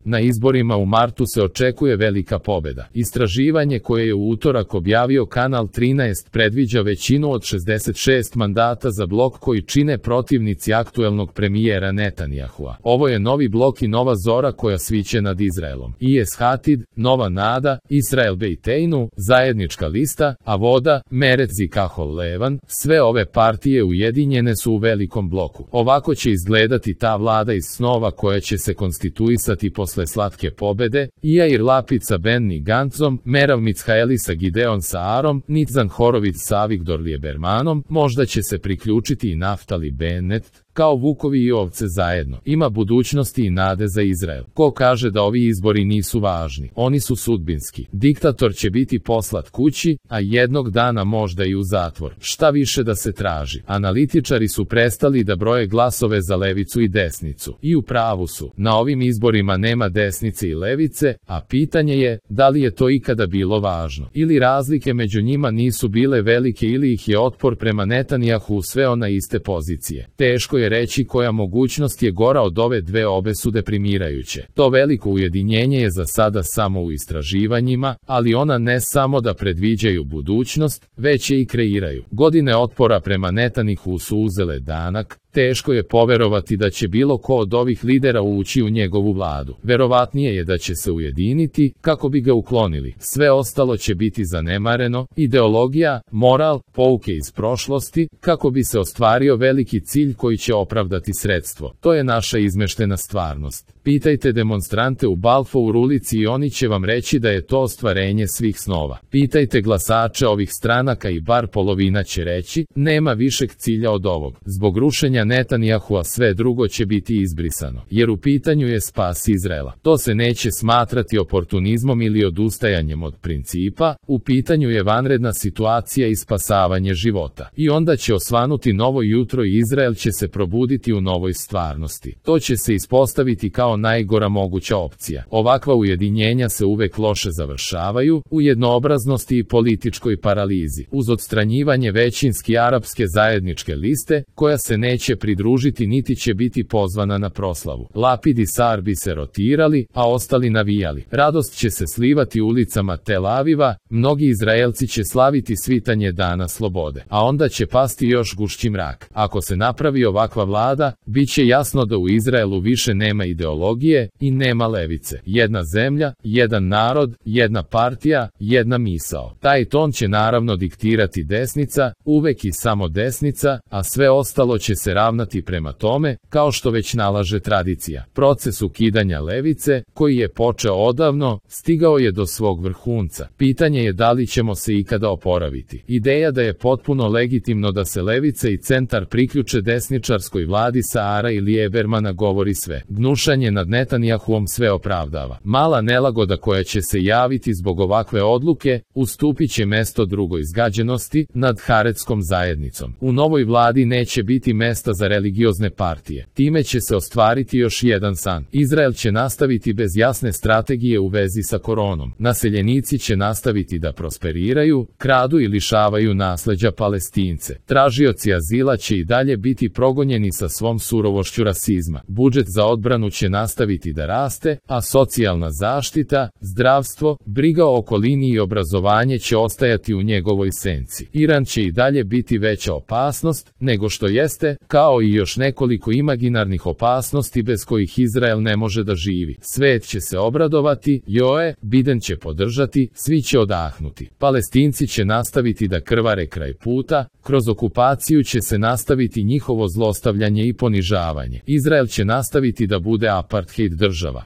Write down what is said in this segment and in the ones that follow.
Na izborima u martu se očekuje velika pobeda. Istraživanje koje je u utorak objavio Kanal 13 predviđa većinu od 66 mandata za blok koji čine protivnici aktuelnog premijera Netanjahua. Ovo je novi blok i nova zora koja sviće nad Izraelom. IS Hatid, Nova Nada, Israel Bejteinu, Zajednička lista, Avoda, Merec i Kahol Levan, sve ove partije ujedinjene su u velikom bloku. Ovako će izgledati ta vlada iz snova koja će se konstituisati posle slatke pobede, Jair Lapid sa Benny Gantzom, Merav Michaeli sa Gideon Saarom, Nitzan Horowitz sa Avigdor Liebermanom, možda će se priključiti i Naftali Bennett, kao vukovi i ovce zajedno. Ima budućnosti i nade za Izrael. Ko kaže da ovi izbori nisu važni? Oni su sudbinski. Diktator će biti poslat kući, a jednog dana možda i u zatvor. Šta više da se traži? Analitičari su prestali da broje glasove za levicu i desnicu. I u pravu su. Na ovim izborima nema desnice i levice, a pitanje je, da li je to ikada bilo važno? Ili razlike među njima nisu bile velike ili ih je otpor prema Netanjahu sveo na iste pozicije. Teško je reći koja mogućnost je gora od ove dve, obe su deprimirajuće. To veliko ujedinjenje je za sada samo u istraživanjima, ali ona ne samo da predviđaju budućnost, već je i kreiraju. Godine otpora prema Netanjahu su uzele danak. Teško je poverovati da će bilo ko od ovih lidera ući u njegovu vladu. Verovatnije je da će se ujediniti kako bi ga uklonili. Sve ostalo će biti zanemareno, ideologija, moral, pouke iz prošlosti, kako bi se ostvario veliki cilj koji će opravdati sredstvo. To je naša izmeštena stvarnost. Pitajte demonstrante u Balfour ulici i oni će vam reći da je to ostvarenje svih snova. Pitajte glasače ovih stranaka i bar polovina će reći, nema višeg cilja od ovog. Zbog rušenja Netanjahua sve drugo će biti izbrisano, jer u pitanju je spas Izraela. To se neće smatrati oportunizmom ili odustajanjem od principa, u pitanju je vanredna situacija i spasavanje života. I onda će osvanuti novo jutro i Izrael će se probuditi u novoj stvarnosti. To će se ispostaviti kao najgora moguća opcija. Ovakva ujedinjenja se uvek loše završavaju, u jednoobraznosti i političkoj paralizi, uz odstranjivanje većinski arapske zajedničke liste, koja se neće pridružiti niti će biti pozvana na proslavu. Lapid i Saar bi se rotirali, a ostali navijali. Radost će se slivati ulicama Tel Aviva, mnogi Izraelci će slaviti svitanje dana slobode, a onda će pasti još gušći mrak. Ako se napravi ovakva vlada, bit će jasno da u Izraelu više nema ideologije i nema levice. Jedna zemlja, jedan narod, jedna partija, jedna misao. Taj ton će naravno diktirati desnica, uvek i samo desnica, a sve ostalo će se ravnati prema tome, kao što već nalaže tradicija. Proces ukidanja levice, koji je počeo odavno, stigao je do svog vrhunca. Pitanje je da li ćemo se ikada oporaviti. Ideja da je potpuno legitimno da se levica i centar priključe desničarskoj vladi Saara i Liebermana govori sve. Gnušanje nad Netanjahuom sve opravdava. Mala nelagoda koja će se javiti zbog ovakve odluke, ustupit će mesto drugoj zgađenosti nad haretskom zajednicom. U novoj vladi neće biti mesta za religiozne partije. Time će se ostvariti još jedan san. Izrael će nastaviti bez jasne strategije u vezi sa koronom. Naseljenici će nastaviti da prosperiraju, kradu i lišavaju nasleđa Palestince. Tražioci azila će i dalje biti progonjeni sa svom surovošću rasizma. Budžet za odbranu će nastaviti da raste, a socijalna zaštita, zdravstvo, briga o okolini i obrazovanje će ostajati u njegovoj senci. Iran će i dalje biti veća opasnost nego što jeste, kao i još nekoliko imaginarnih opasnosti bez kojih Izrael ne može da živi. Svet će se obradovati, Joe Biden će podržati, svi će odahnuti. Palestinci će nastaviti da krvare kraj puta, kroz okupaciju će se nastaviti njihovo zlostavljanje i ponižavanje. Izrael će nastaviti da bude apartheid država.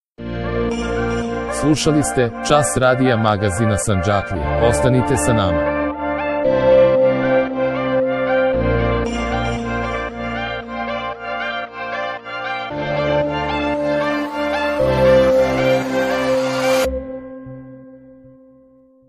Slušali ste Čas radija magazina Sandžaklije. Ostanite sa nama.